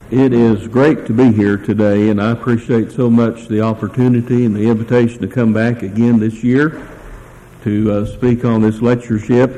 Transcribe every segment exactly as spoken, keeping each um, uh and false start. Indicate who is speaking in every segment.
Speaker 1: It is great to be here today, and I appreciate so much the opportunity and the invitation to come back again this year to uh, speak on this lectureship.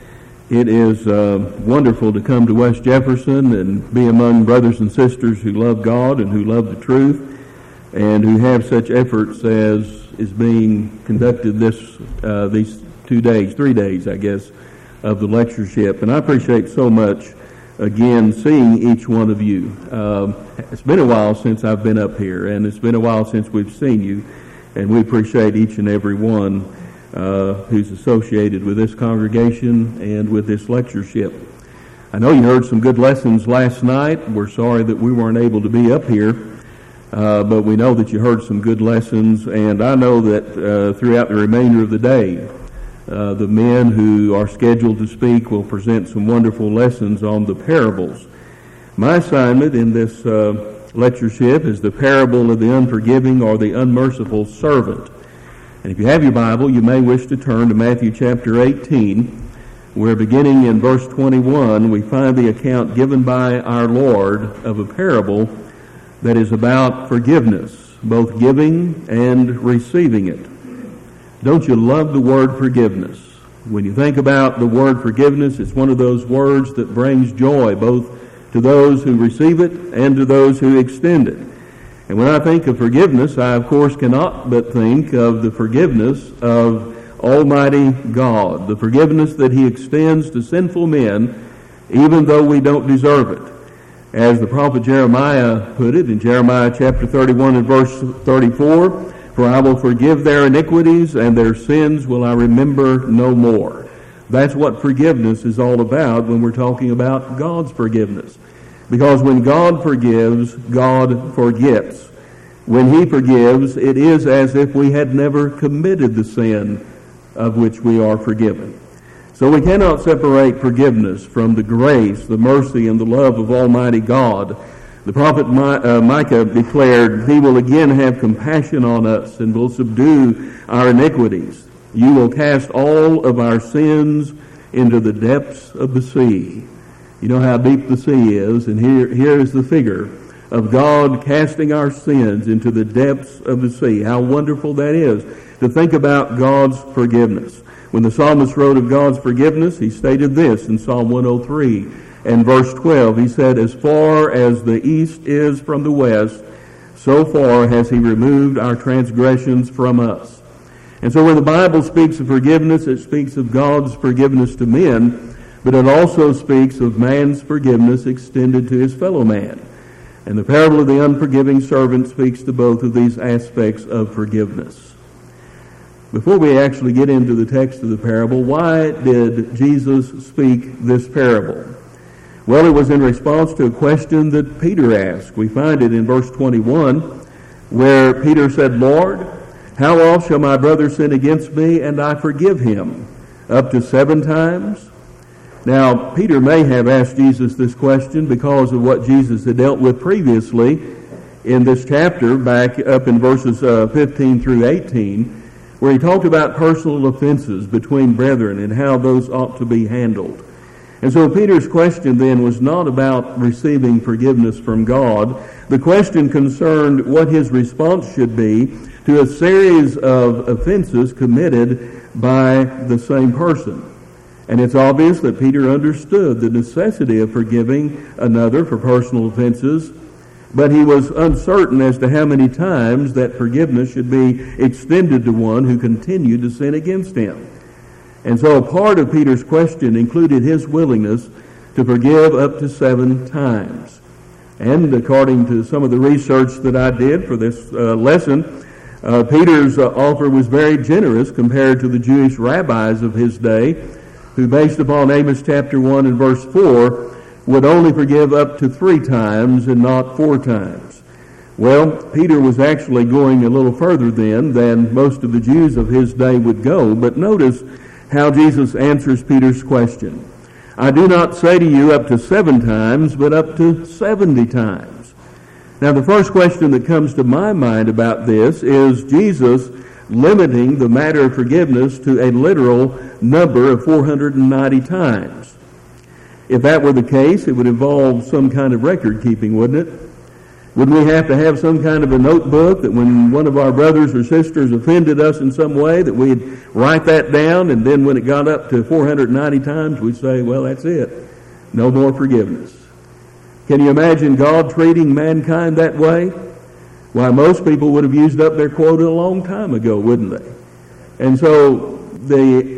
Speaker 1: It is uh, wonderful to come to West Jefferson and be among brothers and sisters who love God and who love the truth and who have such efforts as is being conducted this uh, these two days, three days, I guess, of the lectureship. And I appreciate so much again, seeing each one of you. Um, it's been a while since I've been up here, and it's been a while since we've seen you, and we appreciate each and every one uh, who's associated with this congregation and with this lectureship. I know you heard some good lessons last night. We're sorry that we weren't able to be up here, uh, but we know that you heard some good lessons, and I know that uh, throughout the remainder of the day, Uh, the men who are scheduled to speak will present some wonderful lessons on the parables. My assignment in this uh, lectureship is the parable of the unforgiving or the unmerciful servant. And if you have your Bible, you may wish to turn to Matthew chapter eighteen, where beginning in verse twenty-one, we find the account given by our Lord of a parable that is about forgiveness, both giving and receiving it. Don't you love the word forgiveness? When you think about the word forgiveness, it's one of those words that brings joy both to those who receive it and to those who extend it. And when I think of forgiveness, I of course cannot but think of the forgiveness of Almighty God, the forgiveness that He extends to sinful men even though we don't deserve it. As the prophet Jeremiah put it in Jeremiah chapter thirty-one and verse thirty-four, "For I will forgive their iniquities, and their sins will I remember no more." That's what forgiveness is all about when we're talking about God's forgiveness. Because when God forgives, God forgets. When He forgives, it is as if we had never committed the sin of which we are forgiven. So we cannot separate forgiveness from the grace, the mercy, and the love of Almighty God. The prophet Micah declared, "He will again have compassion on us and will subdue our iniquities. You will cast all of our sins into the depths of the sea." You know how deep the sea is, and here, here is the figure of God casting our sins into the depths of the sea. How wonderful that is to think about God's forgiveness. When the psalmist wrote of God's forgiveness, he stated this in Psalm one oh three. And verse twelve, he said, "As far as the east is from the west, so far has He removed our transgressions from us." And so when the Bible speaks of forgiveness, it speaks of God's forgiveness to men, but it also speaks of man's forgiveness extended to his fellow man. And the parable of the unforgiving servant speaks to both of these aspects of forgiveness. Before we actually get into the text of the parable, why did Jesus speak this parable? Well, it was in response to a question that Peter asked. We find it in verse twenty-one, where Peter said, "Lord, how oft shall my brother sin against me, and I forgive him? Up to seven times?" Now, Peter may have asked Jesus this question because of what Jesus had dealt with previously in this chapter, back up in verses uh, fifteen through eighteen, where he talked about personal offenses between brethren and how those ought to be handled. And so Peter's question then was not about receiving forgiveness from God. The question concerned what his response should be to a series of offenses committed by the same person. And it's obvious that Peter understood the necessity of forgiving another for personal offenses, but he was uncertain as to how many times that forgiveness should be extended to one who continued to sin against him. And so a part of Peter's question included his willingness to forgive up to seven times. And according to some of the research that I did for this uh, lesson, uh, Peter's uh, offer was very generous compared to the Jewish rabbis of his day, who based upon Amos chapter one and verse four, would only forgive up to three times and not four times. Well, Peter was actually going a little further then than most of the Jews of his day would go, but notice how Jesus answers Peter's question. "I do not say to you up to seven times, but up to seventy times." Now, the first question that comes to my mind about this is Jesus limiting the matter of forgiveness to a literal number of four hundred ninety times. If that were the case, it would involve some kind of record keeping, wouldn't it? Wouldn't we have to have some kind of a notebook that when one of our brothers or sisters offended us in some way, that we'd write that down, and then when it got up to four hundred ninety times, we'd say, well, that's it. No more forgiveness. Can you imagine God treating mankind that way? Why, most people would have used up their quota a long time ago, wouldn't they? And so the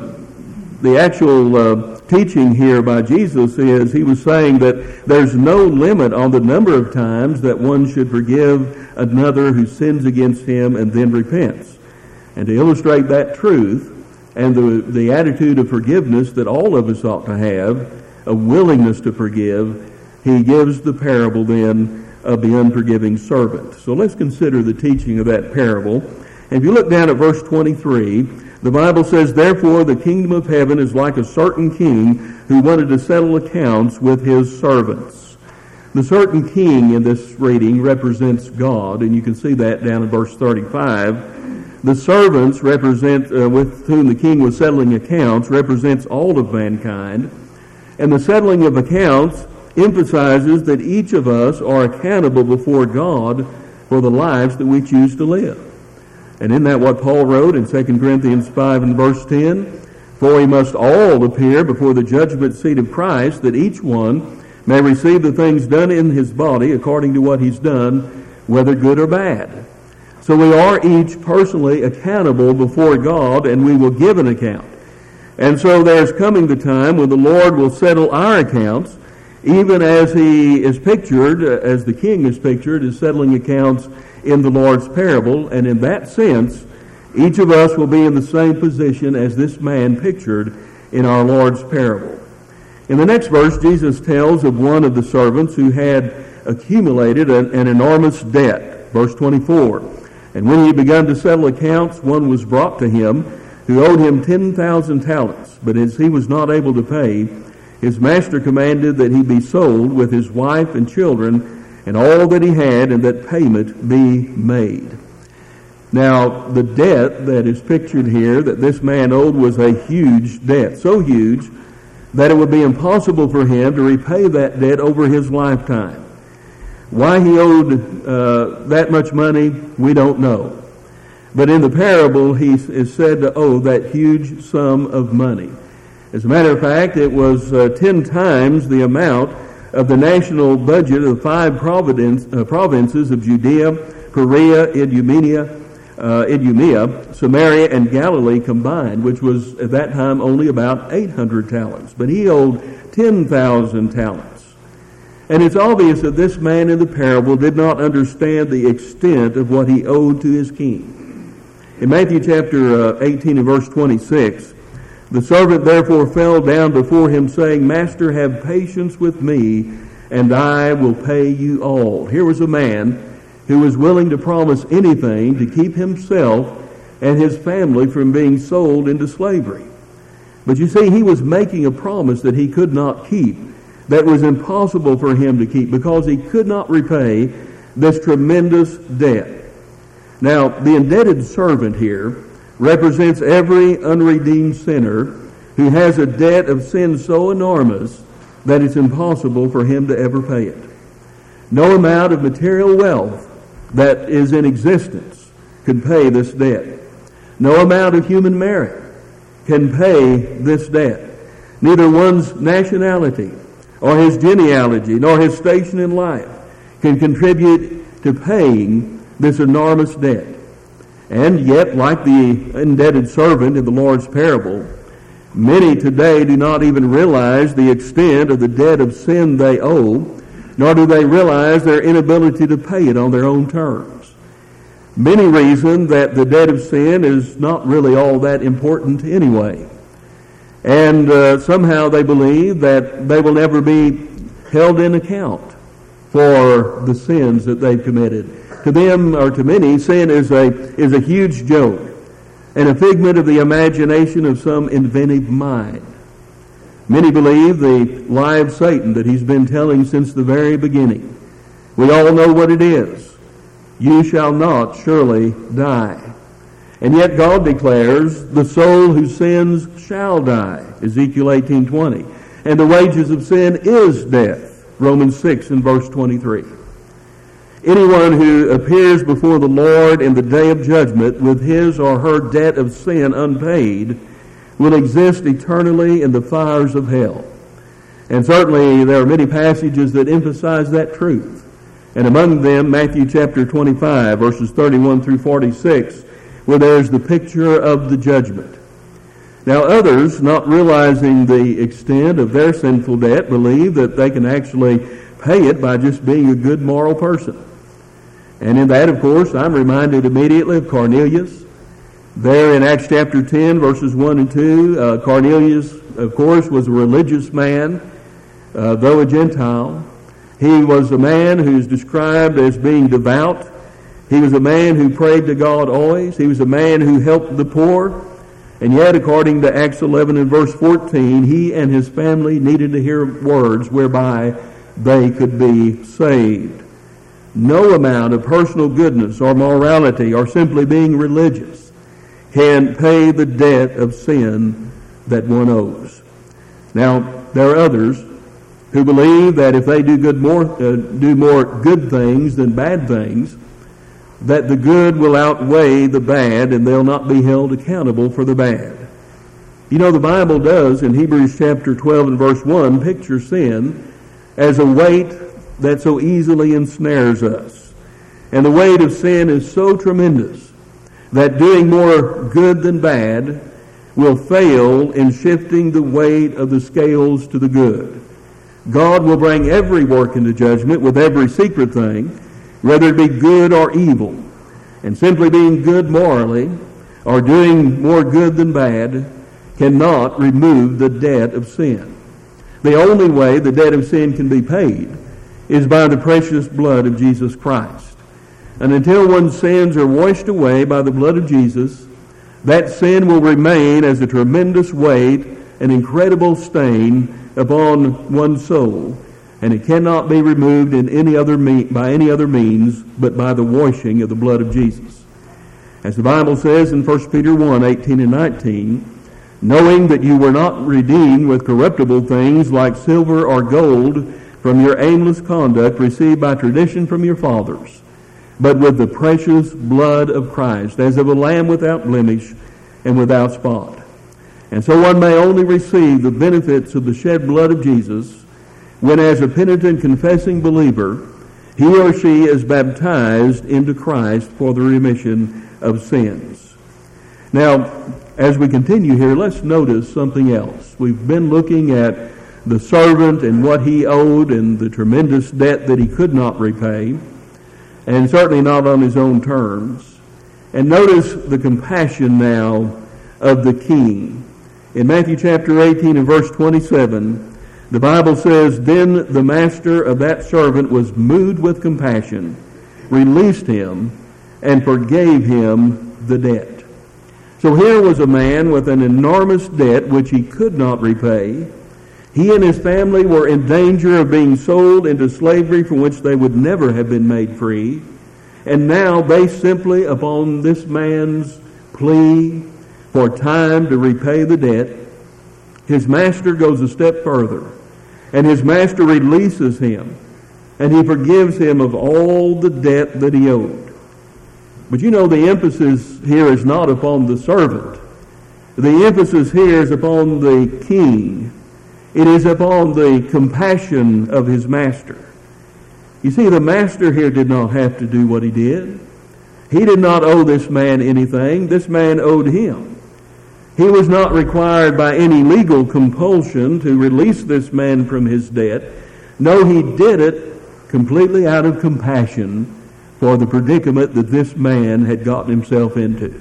Speaker 1: uh, the actual uh, teaching here by Jesus is, he was saying that there's no limit on the number of times that one should forgive another who sins against him and then repents. And to illustrate that truth and the, the attitude of forgiveness that all of us ought to have, a willingness to forgive, he gives the parable then of the unforgiving servant. So let's consider the teaching of that parable. And if you look down at verse twenty-three, the Bible says, therefore the kingdom of heaven is like a certain king who wanted to settle accounts with his servants. The certain king in this reading represents God, and you can see that down in verse thirty-five. The servants represent, uh, with whom the king was settling accounts, represents all of mankind. And the settling of accounts emphasizes that each of us are accountable before God for the lives that we choose to live. And isn't that what Paul wrote in Second Corinthians five and verse ten? For we must all appear before the judgment seat of Christ, that each one may receive the things done in his body according to what he's done, whether good or bad. So we are each personally accountable before God, and we will give an account. And so there's coming the time when the Lord will settle our accounts, even as he is pictured, as the king is pictured, as settling accounts in the Lord's parable. And in that sense, each of us will be in the same position as this man pictured in our Lord's parable. In the next verse, Jesus tells of one of the servants who had accumulated an, an enormous debt. Verse twenty-four, and when he had begun to settle accounts, one was brought to him who owed him ten thousand talents. But as he was not able to pay, his master commanded that he be sold with his wife and children and all that he had, and that payment be made. Now, the debt that is pictured here that this man owed was a huge debt, so huge that it would be impossible for him to repay that debt over his lifetime. Why he owed uh, that much money, we don't know. But in the parable, he is said to owe that huge sum of money. As a matter of fact, it was uh, ten times the amount of the national budget of the five providence, uh, provinces of Judea, Perea, Idumea, uh, Idumea, Samaria, and Galilee combined, which was at that time only about eight hundred talents. But he owed ten thousand talents. And it's obvious that this man in the parable did not understand the extent of what he owed to his king. In Matthew chapter uh, eighteen and verse twenty-six, the servant therefore fell down before him, saying, Master, have patience with me, and I will pay you all. Here was a man who was willing to promise anything to keep himself and his family from being sold into slavery. But you see, he was making a promise that he could not keep, that was impossible for him to keep, because he could not repay this tremendous debt. Now, the indebted servant here represents every unredeemed sinner who has a debt of sin so enormous that it's impossible for him to ever pay it. No amount of material wealth that is in existence can pay this debt. No amount of human merit can pay this debt. Neither one's nationality or his genealogy nor his station in life can contribute to paying this enormous debt. And yet, like the indebted servant in the Lord's parable, many today do not even realize the extent of the debt of sin they owe, nor do they realize their inability to pay it on their own terms. Many reason that the debt of sin is not really all that important anyway. And uh, somehow they believe that they will never be held in account for the sins that they've committed. To them, or to many, sin is a is a huge joke and a figment of the imagination of some inventive mind. Many believe the lie of Satan that he's been telling since the very beginning. We all know what it is. You shall not surely die. And yet God declares, the soul who sins shall die. Ezekiel eighteen twenty. and the wages of sin is death. Romans six and verse twenty-three. Anyone who appears before the Lord in the day of judgment with his or her debt of sin unpaid will exist eternally in the fires of hell. And certainly there are many passages that emphasize that truth. And among them, Matthew chapter twenty-five, verses thirty-one through forty-six, where there's the picture of the judgment. Now others, not realizing the extent of their sinful debt, believe that they can actually pay it by just being a good moral person. And in that, of course, I'm reminded immediately of Cornelius. There in Acts chapter ten, verses one and two, uh, Cornelius, of course, was a religious man, uh, though a Gentile. He was a man who's described as being devout. He was a man who prayed to God always. He was a man who helped the poor. And yet, according to Acts eleven and verse fourteen, he and his family needed to hear words whereby they could be saved. No amount of personal goodness or morality or simply being religious can pay the debt of sin that one owes. Now, there are others who believe that if they do good more, uh, do more good things than bad things, that the good will outweigh the bad and they'll not be held accountable for the bad. You know, the Bible does, in Hebrews chapter twelve and verse one, picture sin as a weight that so easily ensnares us. And the weight of sin is so tremendous that doing more good than bad will fail in shifting the weight of the scales to the good. God will bring every work into judgment with every secret thing, whether it be good or evil. And simply being good morally or doing more good than bad cannot remove the debt of sin. The only way the debt of sin can be paid is by the precious blood of Jesus Christ. And until one's sins are washed away by the blood of Jesus, that sin will remain as a tremendous weight, an incredible stain upon one's soul, and it cannot be removed in any other me- by any other means but by the washing of the blood of Jesus. As the Bible says in First Peter one, eighteen and nineteen, knowing that you were not redeemed with corruptible things like silver or gold from your aimless conduct received by tradition from your fathers, but with the precious blood of Christ, as of a lamb without blemish and without spot. And so one may only receive the benefits of the shed blood of Jesus when, as a penitent confessing believer, he or she is baptized into Christ for the remission of sins. Now, as we continue here, let's notice something else. We've been looking at the servant and what he owed and the tremendous debt that he could not repay, and certainly not on his own terms. And notice the compassion now of the king. In Matthew chapter eighteen and verse twenty-seven, the Bible says, then the master of that servant was moved with compassion, released him, and forgave him the debt. So here was a man with an enormous debt which he could not repay. He and his family were in danger of being sold into slavery from which they would never have been made free. And now, based simply upon this man's plea for time to repay the debt, his master goes a step further. And his master releases him. And he forgives him of all the debt that he owed. But you know, the emphasis here is not upon the servant. The emphasis here is upon the king. It is upon the compassion of his master. You see, the master here did not have to do what he did. He did not owe this man anything. This man owed him. He was not required by any legal compulsion to release this man from his debt. No, he did it completely out of compassion for the predicament that this man had gotten himself into.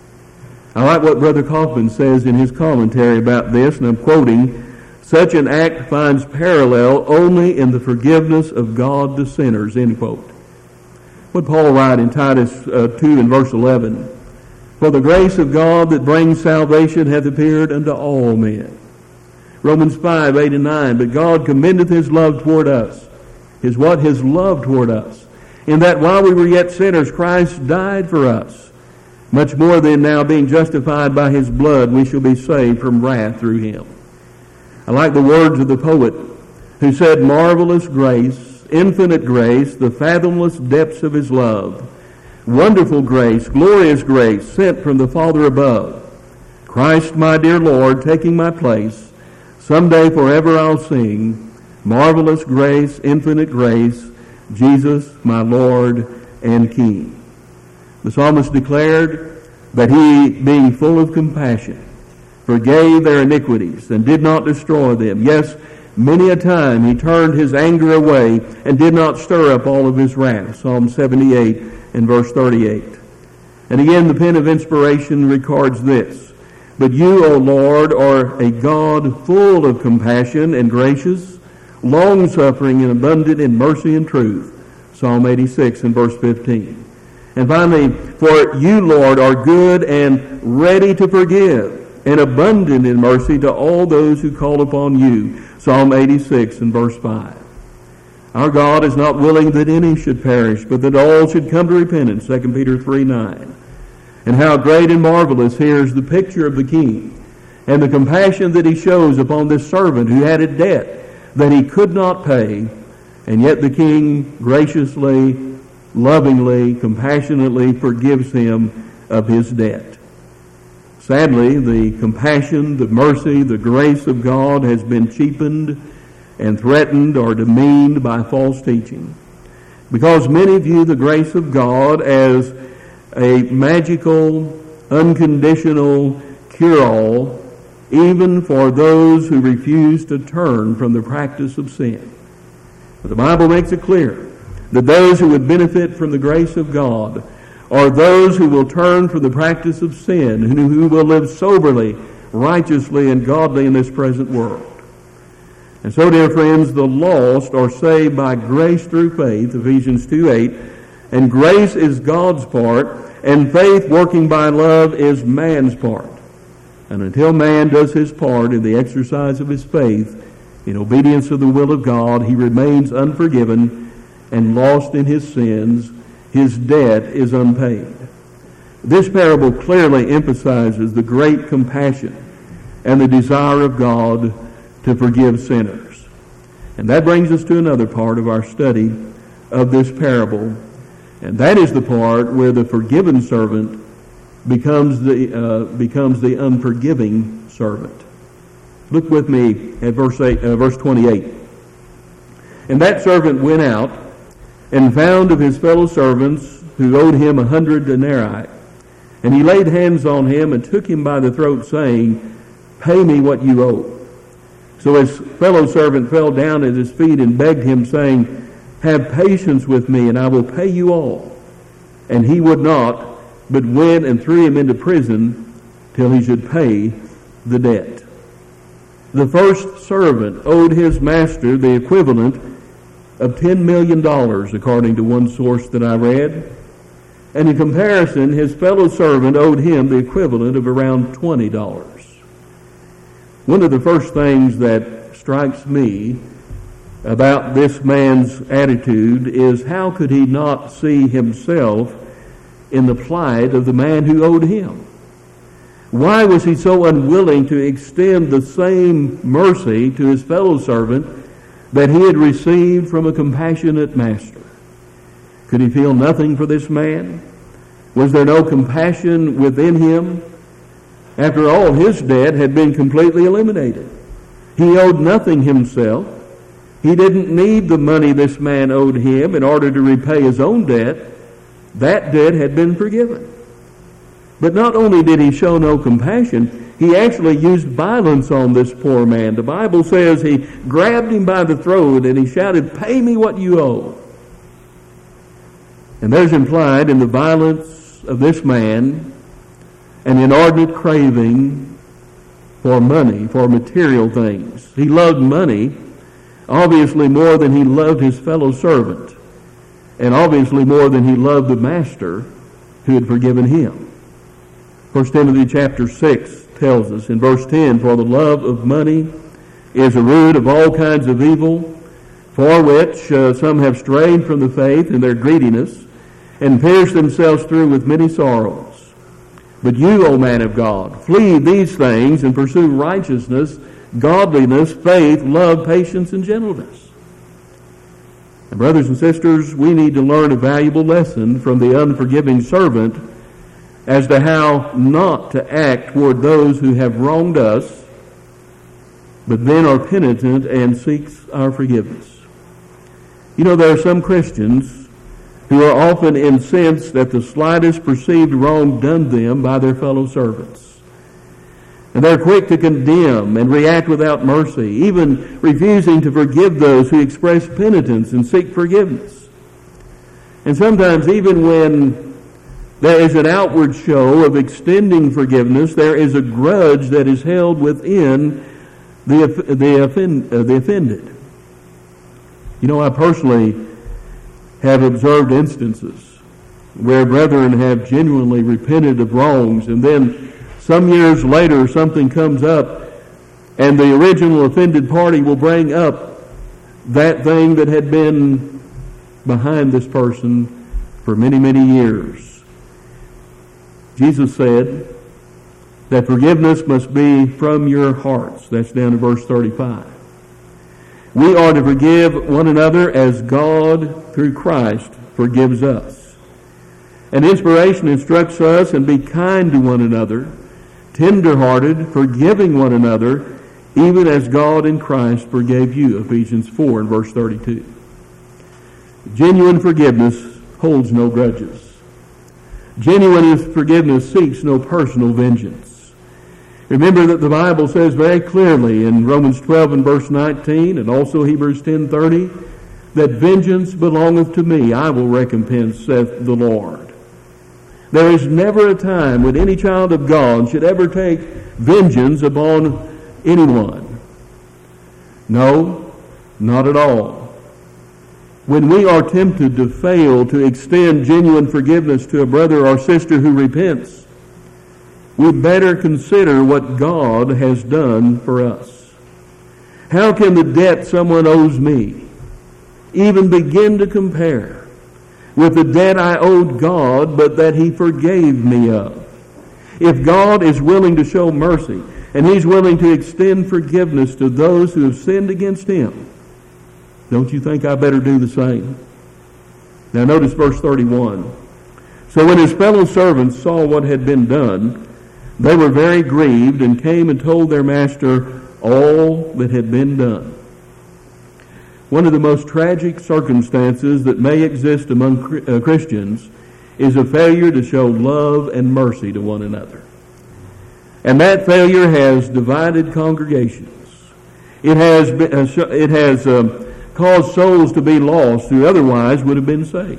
Speaker 1: I like what Brother Kaufman says in his commentary about this, and I'm quoting, such an act finds parallel only in the forgiveness of God to sinners, end quote. What Paul write in Titus uh, two and verse eleven, for the grace of God that brings salvation hath appeared unto all men. Romans five, eight and nine, but God commendeth his love toward us. His what? His love toward us. In that while we were yet sinners, Christ died for us. Much more than now, being justified by his blood, we shall be saved from wrath through him. I like the words of the poet who said, marvelous grace, infinite grace, the fathomless depths of his love. Wonderful grace, glorious grace, sent from the Father above. Christ, my dear Lord, taking my place, someday forever I'll sing. Marvelous grace, infinite grace, Jesus, my Lord and King. The psalmist declared that he, being full of compassion, forgave their iniquities and did not destroy them. Yes, many a time he turned his anger away and did not stir up all of his wrath. Psalm seventy-eight and verse thirty-eight. And again, the pen of inspiration records this. But you, O Lord, are a God full of compassion and gracious, long-suffering and abundant in mercy and truth. Psalm eighty-six and verse fifteen. And finally, for you, Lord, are good and ready to forgive, and abundant in mercy to all those who call upon you. Psalm eighty-six and verse five. Our God is not willing that any should perish, but that all should come to repentance. Second Peter three nine. And how great and marvelous here is the picture of the King, and the compassion that he shows upon this servant who had a debt that he could not pay, and yet the King graciously, lovingly, compassionately forgives him of his debt. Sadly, the compassion, the mercy, the grace of God has been cheapened and threatened or demeaned by false teaching, because many view the grace of God as a magical, unconditional cure-all, even for those who refuse to turn from the practice of sin. But the Bible makes it clear that those who would benefit from the grace of God are those who will turn from the practice of sin, who, who will live soberly, righteously, and godly in this present world. And so, dear friends, the lost are saved by grace through faith, Ephesians two eight, and grace is God's part, and faith working by love is man's part. And until man does his part in the exercise of his faith, in obedience to the will of God, he remains unforgiven and lost in his sins. His debt is unpaid. This parable clearly emphasizes the great compassion and the desire of God to forgive sinners. And that brings us to another part of our study of this parable, and that is the part where the forgiven servant becomes the uh, becomes the unforgiving servant. Look with me at verse eight, uh, verse twenty-eight. And that servant went out and found of his fellow servants who owed him a hundred denarii. And he laid hands on him and took him by the throat, saying, Pay me what you owe. So his fellow servant fell down at his feet and begged him, saying, Have patience with me, and I will pay you all. And he would not, but went and threw him into prison till he should pay the debt. The first servant owed his master the equivalent of ten million dollars, according to one source that I read. And in comparison, his fellow servant owed him the equivalent of around twenty dollars. One of the first things that strikes me about this man's attitude is, how could he not see himself in the plight of the man who owed him? Why was he so unwilling to extend the same mercy to his fellow servant that he had received from a compassionate master? Could he feel nothing for this man? Was there no compassion within him? After all, his debt had been completely eliminated. He owed nothing himself. He didn't need the money this man owed him in order to repay his own debt. That debt had been forgiven. But not only did he show no compassion, he actually used violence on this poor man. The Bible says he grabbed him by the throat and he shouted, Pay me what you owe. And there's implied in the violence of this man an inordinate craving for money, for material things. He loved money, obviously more than he loved his fellow servant, and obviously more than he loved the master who had forgiven him. First Timothy chapter six tells us in verse ten, For the love of money is a root of all kinds of evil, for which uh, some have strayed from the faith in their greediness, and pierced themselves through with many sorrows. But you, O man of God, flee these things and pursue righteousness, godliness, faith, love, patience, and gentleness. And brothers and sisters, we need to learn a valuable lesson from the unforgiving servant as to how not to act toward those who have wronged us, but then are penitent and seeks our forgiveness. You know, there are some Christians who are often incensed at the slightest perceived wrong done them by their fellow servants. And they're quick to condemn and react without mercy, even refusing to forgive those who express penitence and seek forgiveness. And sometimes even when there is an outward show of extending forgiveness, there is a grudge that is held within the, the, offend, uh, the offended. You know, I personally have observed instances where brethren have genuinely repented of wrongs, and then some years later something comes up and the original offended party will bring up that thing that had been behind this person for many, many years. Jesus said that forgiveness must be from your hearts. That's down to verse thirty-five. We are to forgive one another as God, through Christ, forgives us. And inspiration instructs us and be kind to one another, tender-hearted, forgiving one another, even as God in Christ forgave you, Ephesians four and verse thirty-two. Genuine forgiveness holds no grudges. Genuine forgiveness seeks no personal vengeance. Remember that the Bible says very clearly in Romans twelve and verse nineteen, and also Hebrews ten thirty, that vengeance belongeth to me, I will recompense, saith the Lord. There is never a time when any child of God should ever take vengeance upon anyone. No, not at all. When we are tempted to fail to extend genuine forgiveness to a brother or sister who repents, we better consider what God has done for us. How can the debt someone owes me even begin to compare with the debt I owed God, but that He forgave me of? If God is willing to show mercy, and He's willing to extend forgiveness to those who have sinned against Him, don't you think I better do the same? Now notice verse thirty-one. So when his fellow servants saw what had been done, they were very grieved and came and told their master all that had been done. One of the most tragic circumstances that may exist among uh, Christians is a failure to show love and mercy to one another. And that failure has divided congregations. It has, been, uh, it has uh, caused souls to be lost who otherwise would have been saved.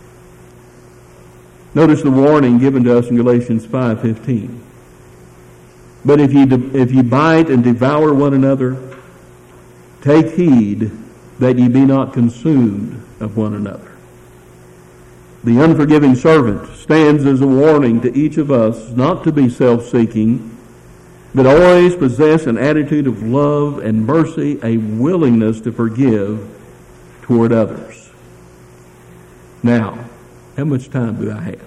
Speaker 1: Notice the warning given to us in Galatians five fifteen. But if ye, if ye bite and devour one another, take heed that ye be not consumed of one another. The unforgiving servant stands as a warning to each of us not to be self-seeking, but always possess an attitude of love and mercy, a willingness to forgive toward others. Now, how much time do I have?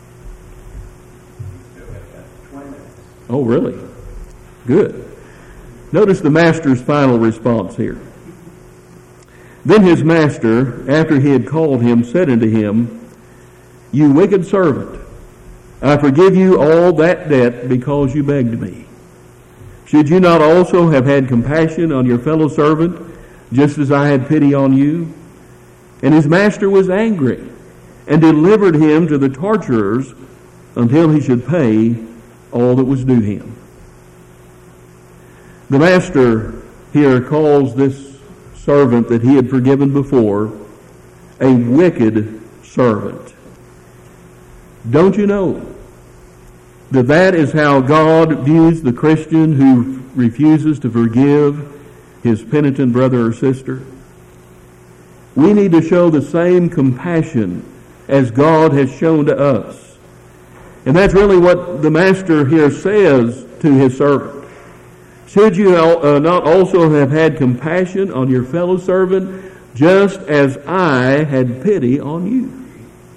Speaker 1: Oh, really? Good. Notice the master's final response here. Then his master, after he had called him, said unto him, You wicked servant, I forgive you all that debt because you begged me. Should you not also have had compassion on your fellow servant, just as I had pity on you? And his master was angry, and delivered him to the torturers until he should pay all that was due him. The master here calls this servant that he had forgiven before a wicked servant. Don't you know that that is how God views the Christian who refuses to forgive his penitent brother or sister? We need to show the same compassion as God has shown to us. And that's really what the master here says to his servant. Should you uh, not also have had compassion on your fellow servant, just as I had pity on you?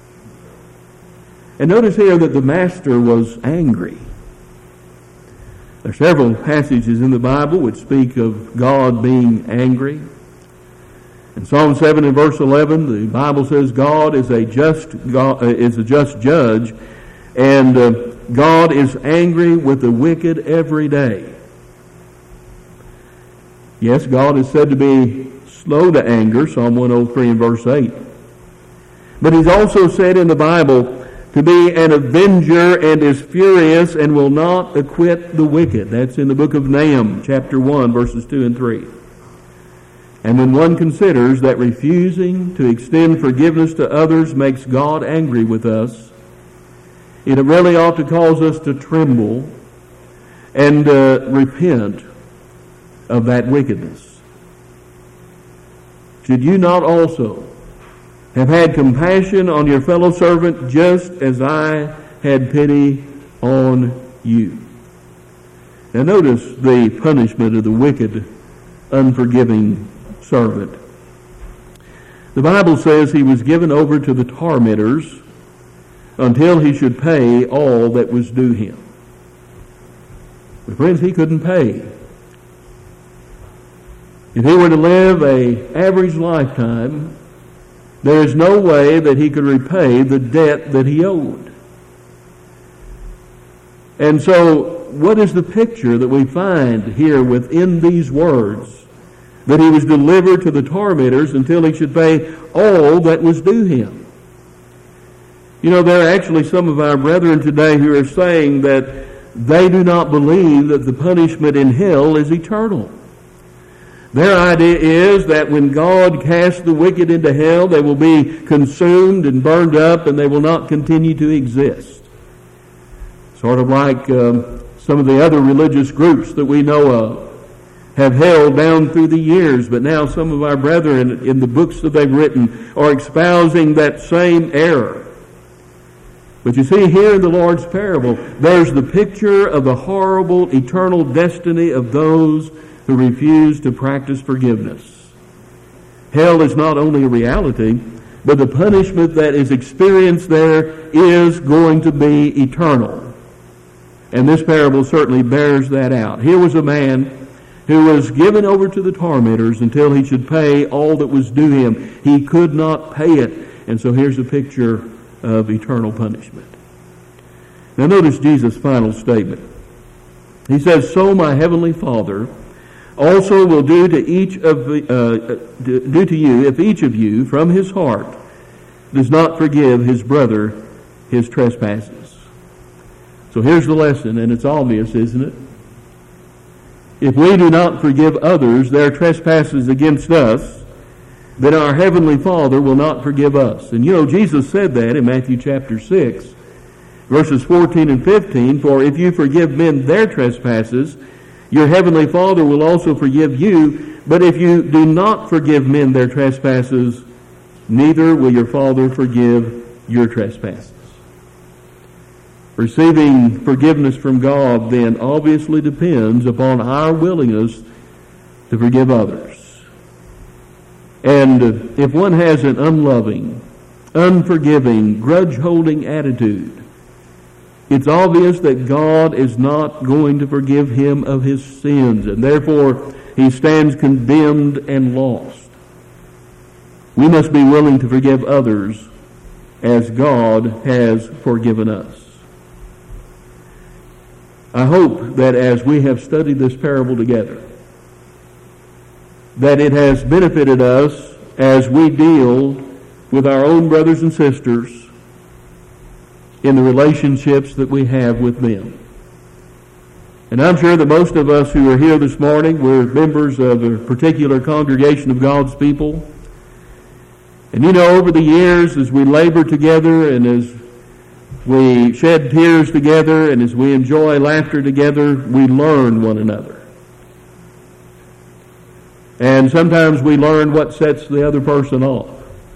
Speaker 1: And notice here that the master was angry. There are several passages in the Bible which speak of God being angry. In Psalm seven and verse eleven, the Bible says God is a just God, uh, is a just judge, and uh, God is angry with the wicked every day. Yes, God is said to be slow to anger, Psalm one oh three and verse eight. But he's also said in the Bible to be an avenger and is furious and will not acquit the wicked. That's in the book of Nahum, chapter one, verses two and three. And when one considers that refusing to extend forgiveness to others makes God angry with us, it really ought to cause us to tremble and uh, repent of that wickedness. Should you not also have had compassion on your fellow servant just as I had pity on you? Now notice the punishment of the wicked, unforgiving servant. The Bible says he was given over to the tormentors until he should pay all that was due him. But friends, he couldn't pay. If he were to live an average lifetime, there is no way that he could repay the debt that he owed. And so, what is the picture that we find here within these words? That he was delivered to the tormentors until he should pay all that was due him. You know, there are actually some of our brethren today who are saying that they do not believe that the punishment in hell is eternal. Their idea is that when God casts the wicked into hell, they will be consumed and burned up and they will not continue to exist. Sort of like um, some of the other religious groups that we know of have held down through the years, but now some of our brethren in the books that they've written are espousing that same error. But you see, here in the Lord's parable, there's the picture of the horrible eternal destiny of those who refuse to practice forgiveness. Hell is not only a reality, but the punishment that is experienced there is going to be eternal. And this parable certainly bears that out. Here was a man who was given over to the tormentors until he should pay all that was due him. He could not pay it. And so here's a picture of eternal punishment. Now notice Jesus' final statement. He says, "So my heavenly Father also will do to each of the, uh, do to you if each of you from his heart does not forgive his brother his trespasses." So here's the lesson, and it's obvious, isn't it? If we do not forgive others their trespasses against us, then our Heavenly Father will not forgive us. And you know, Jesus said that in Matthew chapter six, verses fourteen and fifteen, "For if you forgive men their trespasses, your Heavenly Father will also forgive you. But if you do not forgive men their trespasses, neither will your Father forgive your trespasses." Receiving forgiveness from God then obviously depends upon our willingness to forgive others. And if one has an unloving, unforgiving, grudge-holding attitude, it's obvious that God is not going to forgive him of his sins, and therefore he stands condemned and lost. We must be willing to forgive others as God has forgiven us. I hope that as we have studied this parable together, that it has benefited us as we deal with our own brothers and sisters in the relationships that we have with them. And I'm sure that most of us who are here this morning, we're members of a particular congregation of God's people. And you know, over the years, as we labor together and as we shed tears together and as we enjoy laughter together, we learn one another. And sometimes we learn what sets the other person off.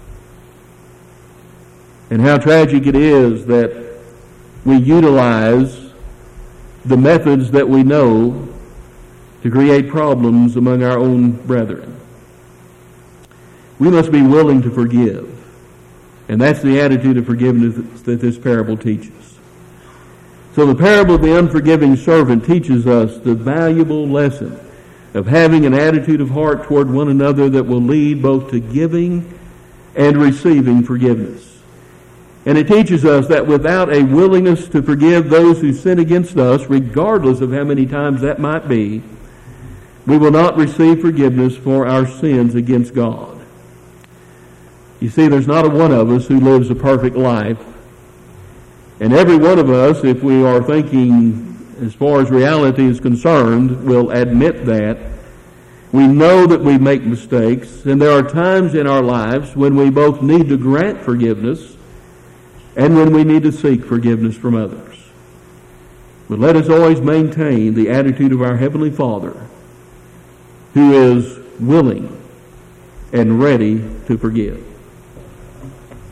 Speaker 1: And how tragic it is that we utilize the methods that we know to create problems among our own brethren. We must be willing to forgive. And that's the attitude of forgiveness that this parable teaches. So the parable of the unforgiving servant teaches us the valuable lesson of having an attitude of heart toward one another that will lead both to giving and receiving forgiveness. And it teaches us that without a willingness to forgive those who sin against us, regardless of how many times that might be, we will not receive forgiveness for our sins against God. You see, there's not a one of us who lives a perfect life. And every one of us, if we are thinking as far as reality is concerned, will admit that. We know that we make mistakes, and there are times in our lives when we both need to grant forgiveness and when we need to seek forgiveness from others. But let us always maintain the attitude of our Heavenly Father, who is willing and ready to forgive.